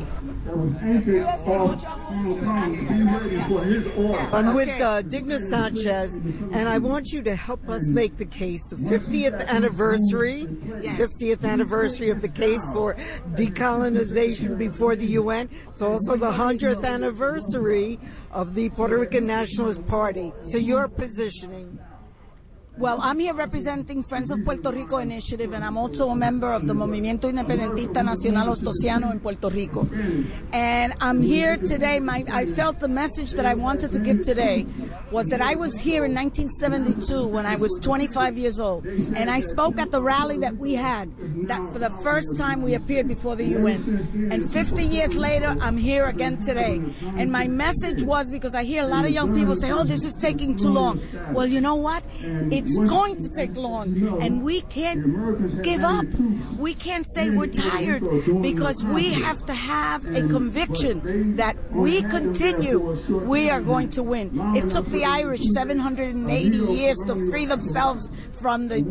I'm with uh, Digna Sanchez, and I want you to help us make the case. The fiftieth anniversary, yes. fiftieth anniversary of the case for decolonization before the U N. It's also the one hundredth anniversary of the Puerto Rican Nationalist Party. So your positioning. Well, I'm here representing Friends of Puerto Rico Initiative, and I'm also a member of the Movimiento Independentista Nacional Ostosiano in Puerto Rico. And I'm here today. My, I felt the message that I wanted to give today was that I was here in nineteen seventy-two when I was twenty-five years old, and I spoke at the rally that we had, that for the first time we appeared before the U N. And fifty years later, I'm here again today. And my message was, because I hear a lot of young people say, oh, this is taking too long. Well, you know what? It's going to take long, and we can't give up. We can't say we're tired, because we have to have a conviction that we continue, we are going to win. It took the Irish seven hundred eighty years to free themselves from the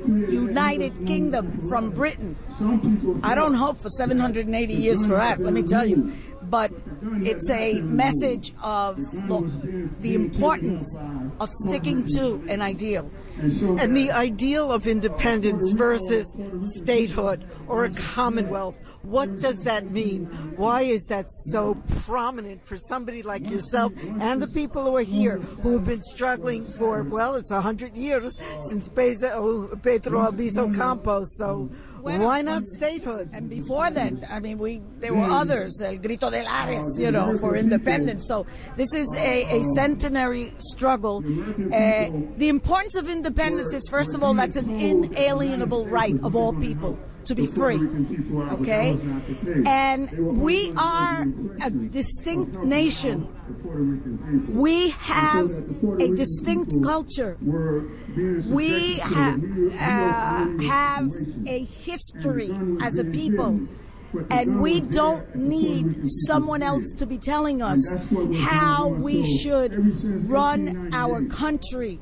United Kingdom, from Britain. I don't hope for seven hundred eighty years for us, let me tell you. But it's a message of, look, the importance of sticking to an ideal. And the ideal of independence versus statehood or a commonwealth, what does that mean? Why is that so prominent for somebody like yourself and the people who are here, who have been struggling for, well, it's one hundred years since Pedro Albizu Campos, so why not statehood? And before then, I mean, we there were others, El Grito de Lares, you know, for independence. So this is a, a centenary struggle. Uh, the importance of independence is, first of all, that's an inalienable right of all people to be free, okay? And we are a distinct nation. We have a distinct culture. We ha- uh, have a history as a people. And we don't need someone else to be telling us how we should run our country.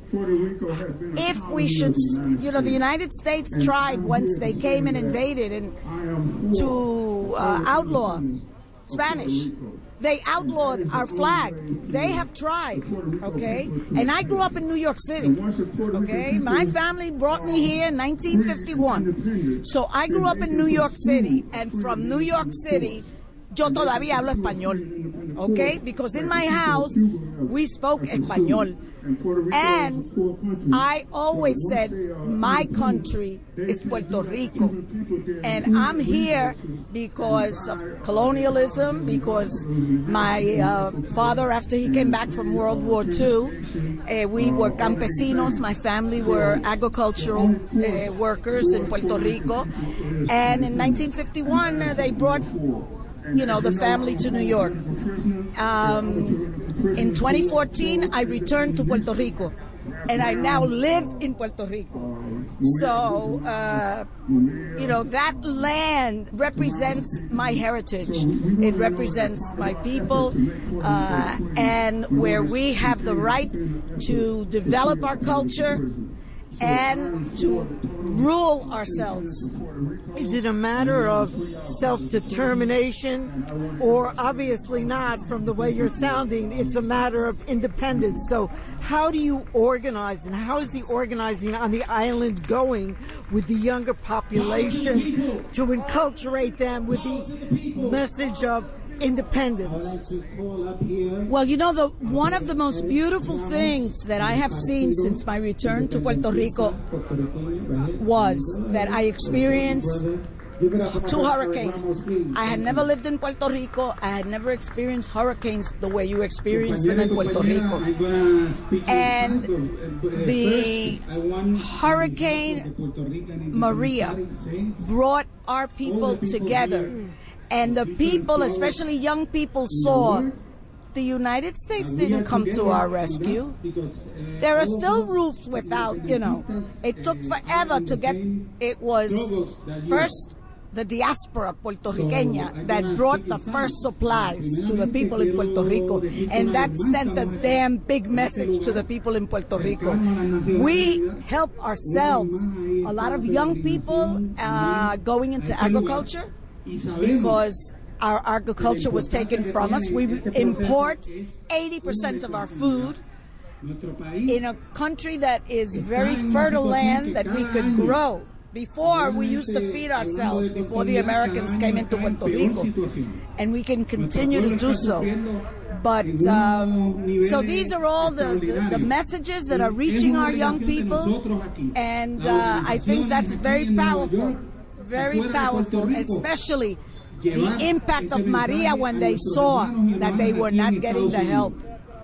If we should, you know, the United States tried once they came and invaded and to uh, outlaw Spanish. They outlawed our flag. They have tried, okay? And I grew up in New York City, okay? My family brought me here in nineteen fifty-one. So I grew up in New York City, and from New York City, yo todavía hablo español, okay? Because in my house, we spoke español. And I always said, my country is Puerto Rico. And I'm here because of colonialism, because my uh, father, after he came back from World War Two, uh, we were campesinos. My family were agricultural uh, workers in Puerto Rico. And in nineteen fifty-one, uh, they brought, you know, the family to New York. Um, in twenty fourteen, I returned to Puerto Rico, and I now live in Puerto Rico. So, uh, you know, that land represents my heritage. It represents my people, uh, and where we have the right to develop our culture and to rule ourselves. Is it a matter of self-determination, or obviously not from the way you're sounding, it's a matter of independence? So how do you organize, and how is the organizing on the island going with the younger population to enculturate them with the message of independence? Well, you know, the one of the most beautiful things that I have seen since my return to Puerto Rico was that I experienced two hurricanes. I had never lived in Puerto Rico. I had never experienced hurricanes the way you experience them in Puerto Rico. And the Hurricane Maria brought our people together. And the people, especially young people, saw the United States didn't come to our rescue. There are still roofs without, you know. It took forever to get, it was first the diaspora Puerto Riqueña that brought the first supplies to the people in Puerto Rico. And that sent a damn big message to the people in Puerto Rico. We help ourselves. A lot of young people uh, going into agriculture, because our agriculture was taken from us. We import eighty percent of our food in a country that is very fertile land that we could grow. Before, we used to feed ourselves before the Americans came into Puerto Rico, and we can continue to do so. But, um, so these are all the, the, the messages that are reaching our young people, and uh, I think that's very powerful. Very powerful, especially the impact of Maria when they saw that they were not getting the help.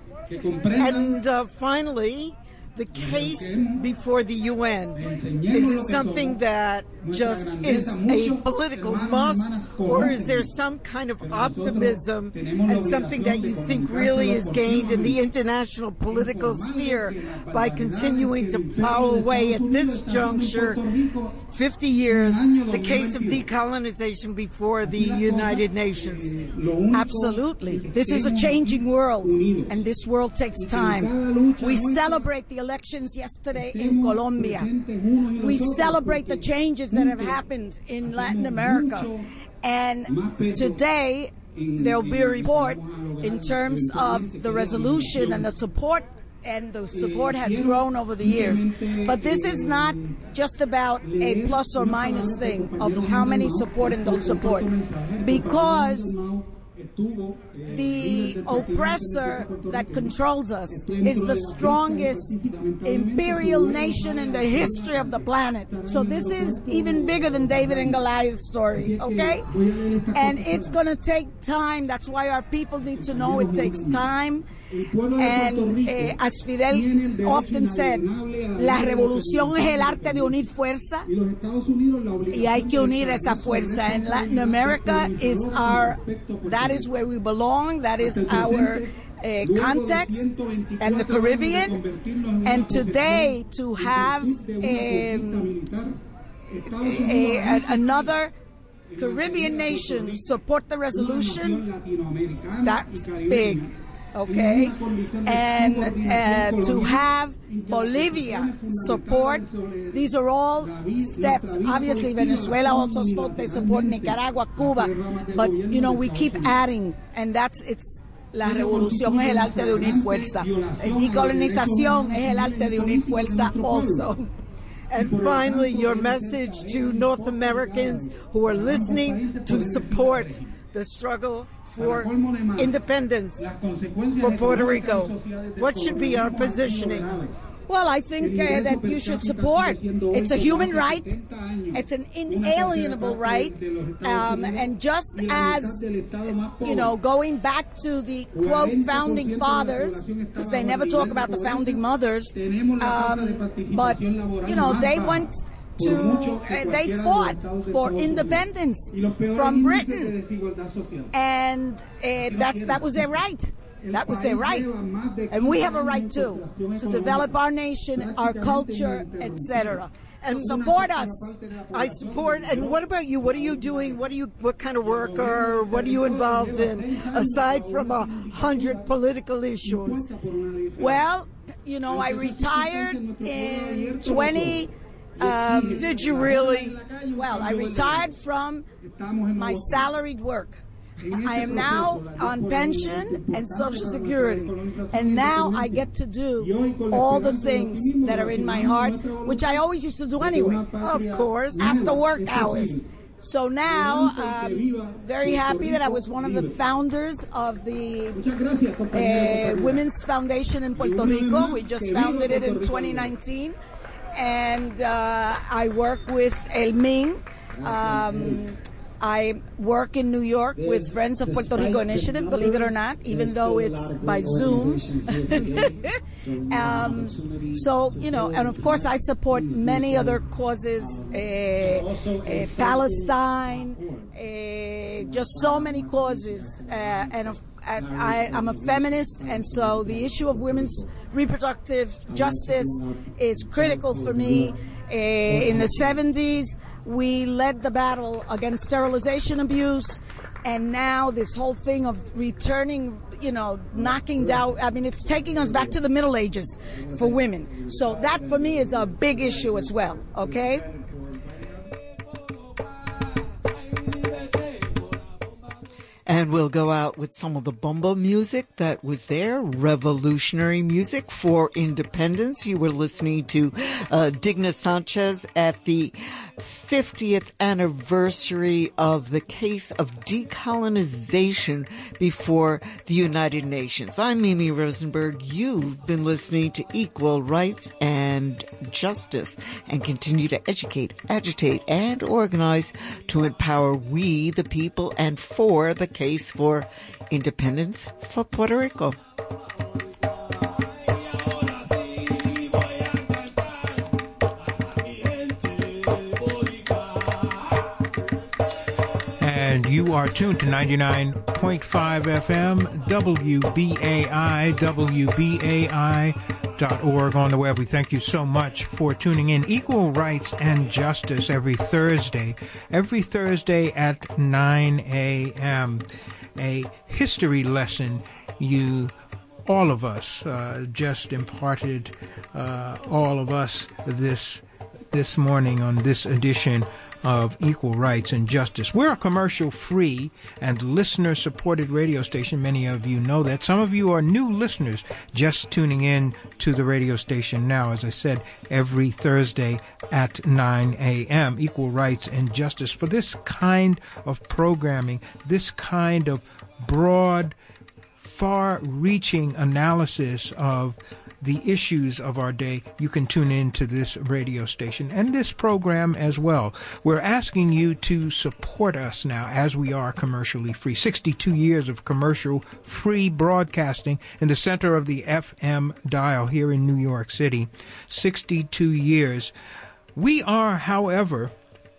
And uh, finally, the case before the U N. Is it something that just is a political must, or is there some kind of optimism and something that you think really is gained in the international political sphere by continuing to plow away at this juncture, fifty years, the case of decolonization before the United Nations? Absolutely. This is a changing world, and this world takes time. We celebrate the elections yesterday in Colombia. We celebrate the changes that have happened in Latin America. And today, there will be a report in terms of the resolution and the support, and the support has grown over the years. But this is not just about a plus or minus thing of how many support and don't support, because the oppressor that controls us is the strongest imperial nation in the history of the planet. So this is even bigger than David and Goliath's story, okay? And it's going to take time. That's why our people need to know it takes time. And eh, as Fidel often said, la revolución es el arte de unir fuerza, y hay que unir esa fuerza. And Latin America is our, that is where we belong, that is our uh, context, and the Caribbean. And today, to have um, a, a, another Caribbean nation support the resolution, that's big. Okay, and uh, to have Bolivia support, these are all steps. Obviously, Venezuela also spoke, they support Nicaragua, Cuba, but, you know, we keep adding, and that's, it's, la revolución es el arte de unir fuerza. Decolonización es el arte de unir fuerza also. And finally, your message to North Americans who are listening to support the struggle for independence for Puerto Rico? What should be our positioning? Well, I think uh, that you should support. It's a human right. It's an inalienable right. Um, and just as, you know, going back to the, quote, founding fathers, because they never talk about the founding mothers, um, but, you know, they went to, uh, they fought for independence from Britain. And uh, that's, that was their right. That was their right. And we have a right, too, to develop our nation, our culture, et cetera. And support us. I support. And what about you? What are you doing? What are you? What kind of work or what are you involved in, aside from a hundred political issues? Well, you know, I retired in twenty... Um, Did you really? Well, I retired from my salaried work. I am now on pension and Social Security, and now I get to do all the things that are in my heart, which I always used to do anyway. Of course. After work hours. So now, I'm very happy that I was one of the founders of the uh, Women's Foundation in Puerto Rico. We just founded it in twenty nineteen, and uh, I work with El Ming. Um, I work in New York with Friends of Puerto Rico Initiative, believe it or not, even though it's by Zoom. um, so, you know, and of course I support many other causes, uh, uh, Palestine, uh, just so many causes. Uh, and of, I, I'm a feminist, and so the issue of women's reproductive justice is critical for me. Uh, in the seventies, we led the battle against sterilization abuse, and now this whole thing of returning, you know, knocking down, I mean, it's taking us back to the Middle Ages for women. So that, for me, is a big issue as well, okay? And we'll go out with some of the bomba music that was there, revolutionary music for independence. You were listening to uh, Digna Sanchez at the fiftieth anniversary of the case of decolonization before the United Nations. I'm Mimi Rosenberg. You've been listening to Equal Rights and Justice, and continue to educate, agitate, and organize to empower we, the people, and for the case for independence for Puerto Rico. And you are tuned to ninety-nine point five F M, W B A I, W B A I dot org on the web. We thank you so much for tuning in. Equal Rights and Justice every Thursday, every Thursday at nine a.m. A history lesson you, all of us, uh, just imparted, uh, all of us this this morning on this edition of Equal Rights and Justice. We're a commercial-free and listener-supported radio station. Many of you know that. Some of you are new listeners just tuning in to the radio station now. As I said, every Thursday at nine a.m. Equal Rights and Justice. For this kind of programming, this kind of broad, far-reaching analysis of the issues of our day, you can tune in to this radio station and this program as well. We're asking you to support us now as we are commercially free. sixty-two years of commercial-free broadcasting in the center of the F M dial here in New York City. sixty-two years. We are, however,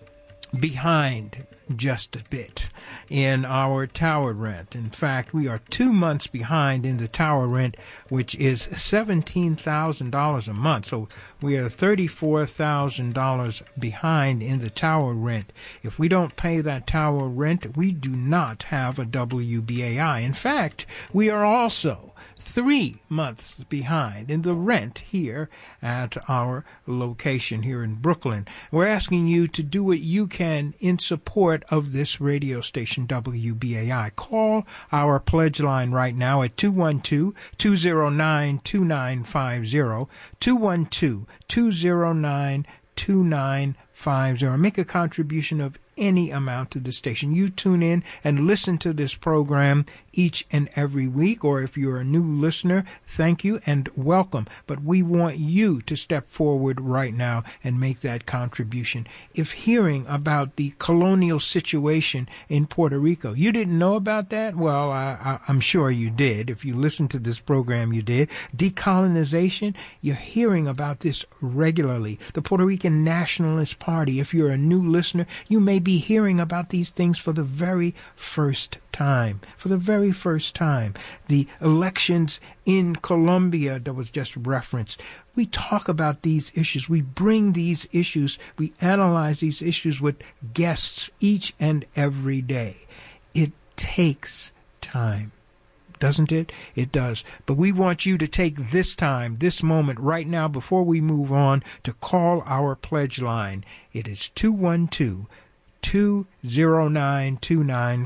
behind just a bit in our tower rent. In fact, we are two months behind in the tower rent, which is seventeen thousand dollars a month. So we are thirty-four thousand dollars behind in the tower rent. If we don't pay that tower rent, we do not have a W B A I. In fact, we are also three months behind in the rent here at our location here in Brooklyn. We're asking you to do what you can in support of this radio station, W B A I. Call our pledge line right now at two one two, two zero nine, two nine five zero, two one two, two zero nine, two nine five zero. Make a contribution of any amount to the station. You tune in and listen to this program each and every week, or if you're a new listener, thank you and welcome. But we want you to step forward right now and make that contribution. If hearing about the colonial situation in Puerto Rico, you didn't know about that? Well, I, I, I'm sure you did. If you listened to this program, you did. Decolonization, you're hearing about this regularly. The Puerto Rican Nationalist Party, if you're a new listener, you may be hearing about these things for the very first time. For the very first time. The elections in Colombia that was just referenced. We talk about these issues. We bring these issues. We analyze these issues with guests each and every day. It takes time. Doesn't it? It does. But we want you to take this time, this moment right now before we move on to call our pledge line. It is two one two, two zero nine, two nine